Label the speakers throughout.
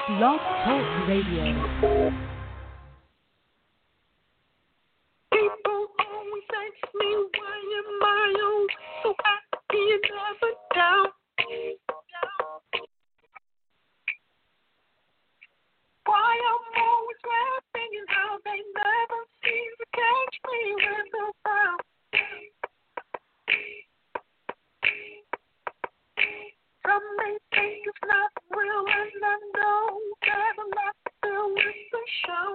Speaker 1: Blog Talk Radio.
Speaker 2: People always ask me why am I always so happy and never down. Why I'm always laughing and how they never seem to catch me when they're down. Some may think it's not real, and I know that a lot still with the show.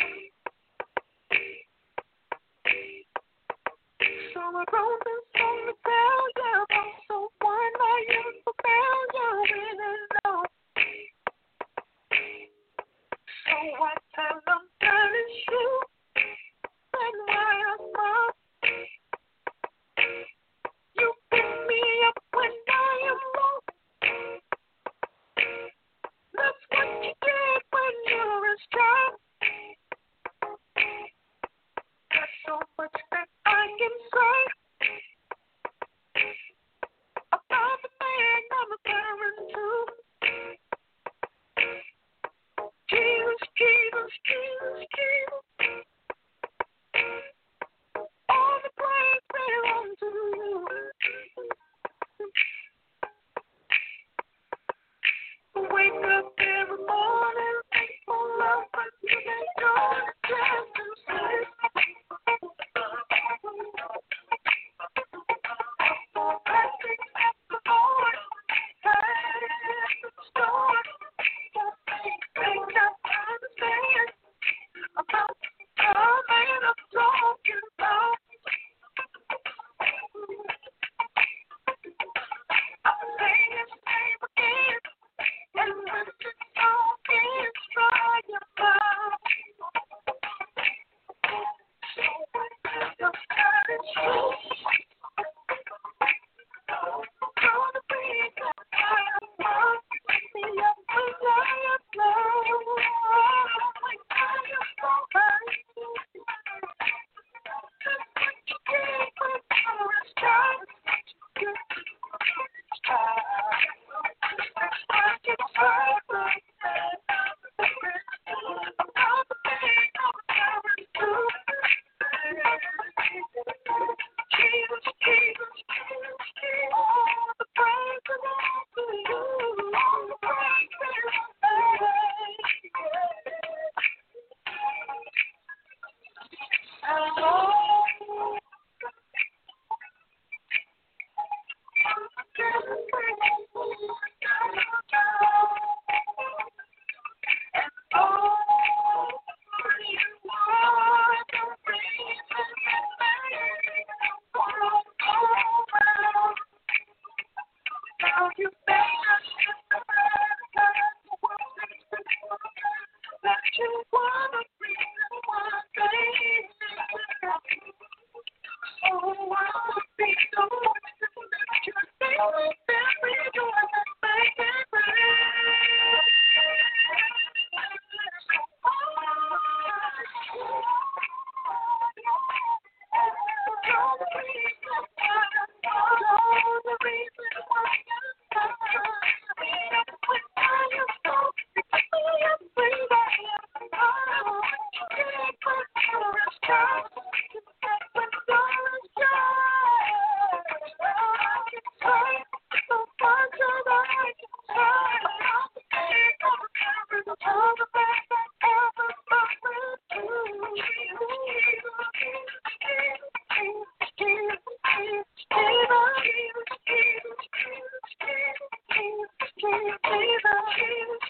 Speaker 2: So I wrote this song to tell you about someone I used to failure in and know. So I tell them that it's true, and why I smile. You pick me up when I am low. That's what you did when you're a child. There's so much that I can say about the man I'm a parent to. Jesus, Jesus, Jesus, Jesus. All the praise belongs to you. Wake up every morning, thankful love, but you ain't gonna just to say. For blessings at the Lord, at the store. Don't think I understand about the man I'm talking about. I'm saying his name again. And when the song is dry about, so I just got it true. Gonna be the kind of wake me up when I am low. When I am so high. Just what you did when I was trying. Jesus.